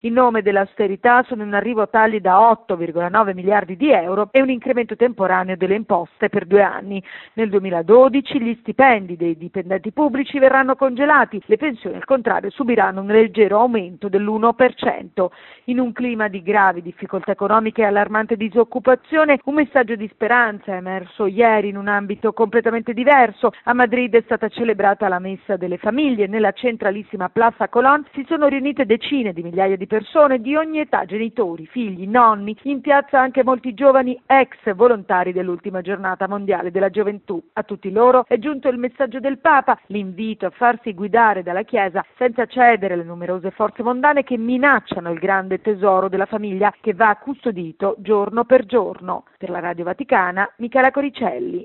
In nome dell'austerità sono in arrivo tagli da 8,9 miliardi di euro e un incremento temporaneo delle imposte per 2 anni. Nel 2012 gli stipendi dei dipendenti pubblici verranno congelati, le pensioni al contrario subiranno un leggero aumento dell'1%. In un clima di gravi difficoltà economiche e allarmante disoccupazione, un messaggio di speranza è emerso ieri in un ambito completamente diverso. A Madrid è stata celebrata la messa delle famiglie. Nella centralissima Plaza Colón si sono riunite decine di migliaia di persone di ogni età, genitori, figli, nonni, in piazza anche molti giovani ex volontari dell'ultima giornata mondiale della gioventù. A tutti loro è giunto il messaggio del Papa, l'invito a farsi guidare dalla Chiesa senza cedere alle numerose forze mondane che minacciano il grande tesoro della famiglia che va custodito giorno per giorno. Per la Radio Vaticana, Michela Coricelli.